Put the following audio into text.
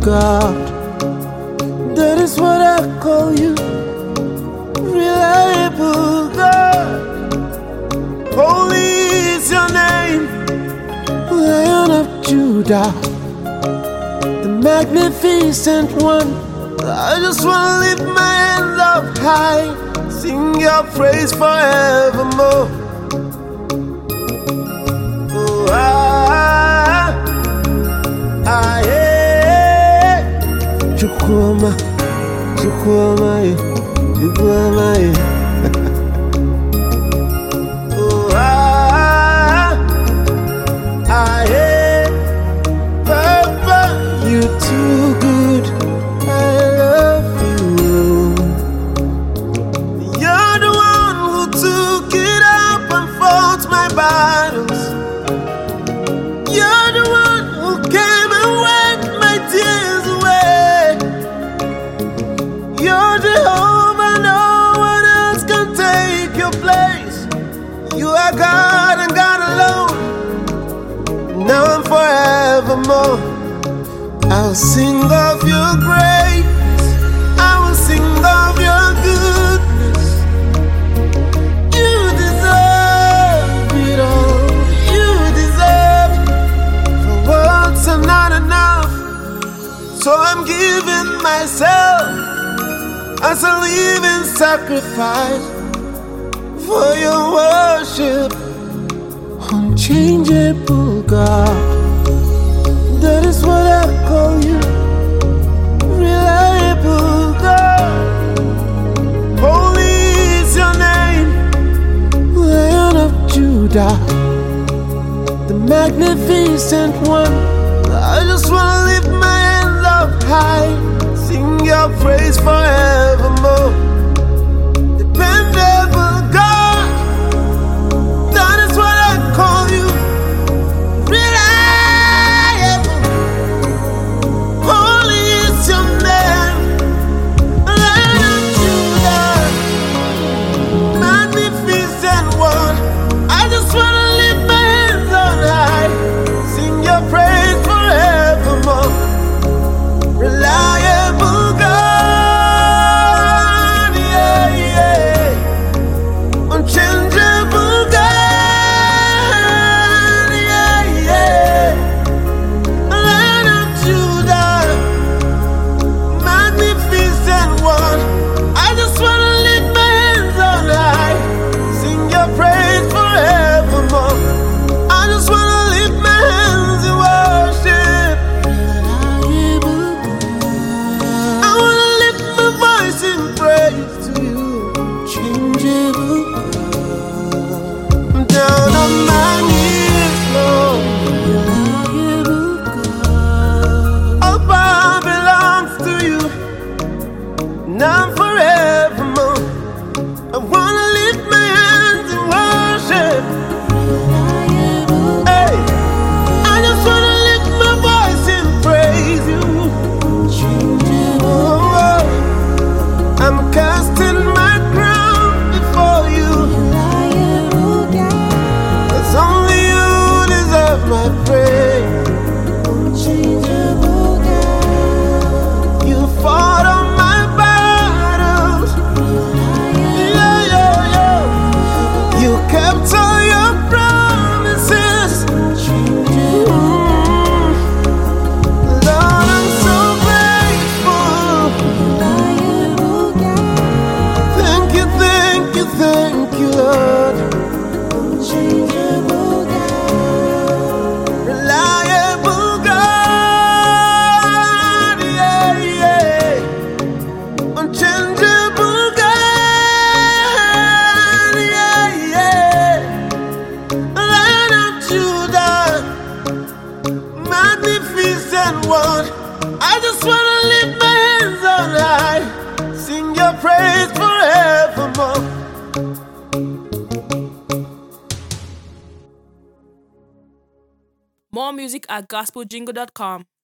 God. That is what I call you, reliable God. Holy is your name, Lion of Judah, the magnificent one. I just wanna lift my hands up high, sing your praise forevermore. Oh, Chukwuma, Chukwuma, Chukwuma. Oh, Papa, you too good. I love you. You're the one who took it up and fought my battles. You're the one who came and wiped my tears away. You're Jehovah, no one else can take your place. You are God and God alone, now and forevermore. I'll sing of your grace, I will sing of your goodness. You deserve it all, you deserve it. For words are not enough, so I'm giving myself as a living sacrifice for your worship. Unchangeable God, that is what I call you, reliable God. Holy is your name, Lion of Judah, the magnificent one. I just wanna lift my hands up high, sing your praise forevermore. Dependable God, that is what I call you, reliable. Holy is your name, Lion of Judah, magnificent one. I just wanna lift my hands on high, sing your praise forevermore. Reliable God, yeah, yeah. Unchangeable God, yeah, yeah. Lion of Judah, magnificent one. I just wanna lift my hands on high, sing your praise forevermore. I just wanna lift my hands and worship. I wanna lift my voice in praise to you, changeable God. I'm down on my knees, Lord. All power belongs to you, now and forevermore. I wanna lift my hands in worship. Hey, I just wanna lift my voice and praise you. Oh, I'm casting my crown before you, 'cause only you deserve my praise. You fought on my battles, yeah, yeah, yeah. You kept all your promises. Lord, I'm so grateful. Thank you, thank you, thank you, Lord. Reliable God, yeah, yeah. Unchangeable God, yeah, yeah. Lion of Judah, magnificent one. I just wanna lift my hands on high, sing your praise forevermore. More music at gospeljingle.com.